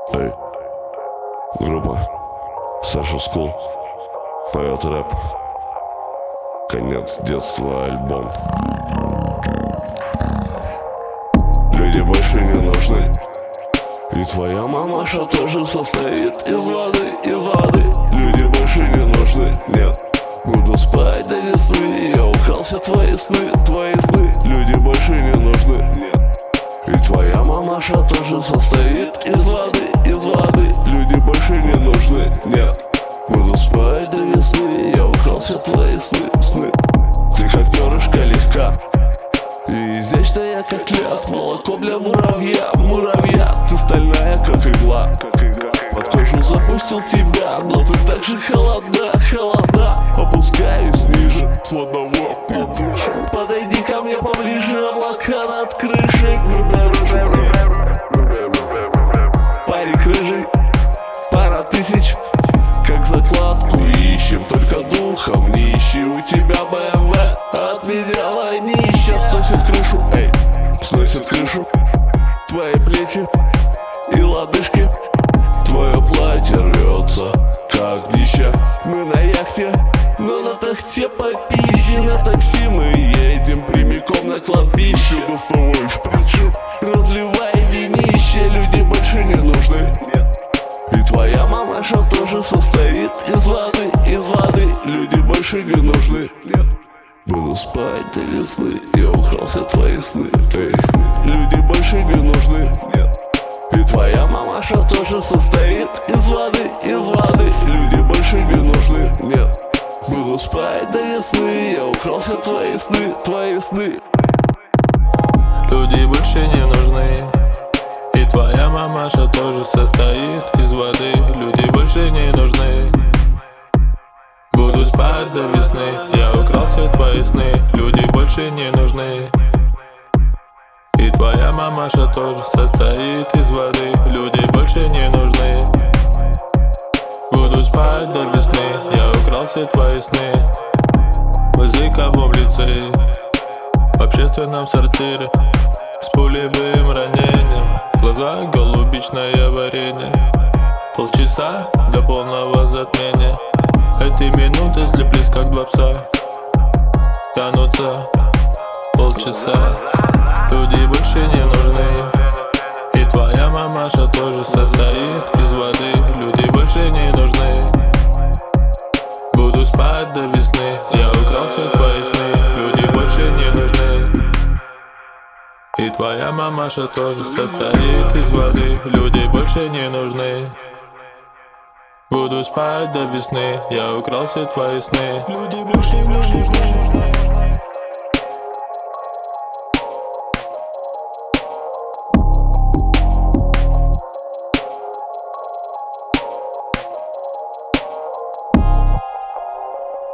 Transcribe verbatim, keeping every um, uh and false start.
Эй, группа Саша Скул поет рэп. Конец детства альбом. Люди больше не нужны. И твоя мамаша тоже состоит из воды, из воды. Люди больше не нужны, нет. Буду спать до весны. Я украл все твои сны, твои сны. Люди больше не нужны, нет. И твоя мамаша тоже состоит из воды, из воды. Люди больше не нужны, нет. Буду спать до весны. Я украл все твои сны, сны. Ты как перышко легка и изящная, как лес. Молоко для муравья, муравья. Ты стальная, как игла, как игла. Под кожу запустил тебя, но ты так же холодна, холодна. Опускаюсь ниже сводного потока. Подойди ко мне поближе, облака над крышей. Парик рыжий, пара тысяч, как закладку ищем, только духом не ищи. У тебя бэ эм вэ от меня войнище. Сносит крышу, эй, сносит крышу. Твои плечи и лодыжки. Твое платье рвется, как днище. Мы на яхте, но на тахте по пище. На такси мы едем прямиком на кладбище. Доставай шприцу, разливай винище. Люди больше не нужны, и твоя мамаша тоже состоит из воды, из воды. Люди больше не нужны, нет. Буду спать до весны. Я украл все твои сны, твои сны. Люди больше не нужны, нет. И твоя мамаша тоже состоит из воды, из воды. Люди больше не нужны, нет. Буду спать до весны. Я украл все твои сны, твои сны. Люди больше не нужны. И твоя мамаша тоже состоит из воды. Люди больше не нужны. Буду спать до весны. Я украл все твои сны. Люди больше не нужны. И твоя мамаша тоже состоит из воды. Люди больше не нужны. Буду спать до весны. Я украл все твои сны. В языковом лицее, в общественном сортире, с пулевым ранением, в глазах голубичное варенье. Полчаса до полного затмения. Эти минуты слеплись как два пса. Тянутся полчаса. Люди больше не нужны. И твоя мамаша тоже состоит из воды. Люди больше не нужны. Буду спать до весны. Я украл все твои сны. Люди больше не нужны. И твоя мамаша тоже состоит из воды. Люди больше не нужны. Буду спать до весны. Я украл все твои сны. Люди больше не нужны.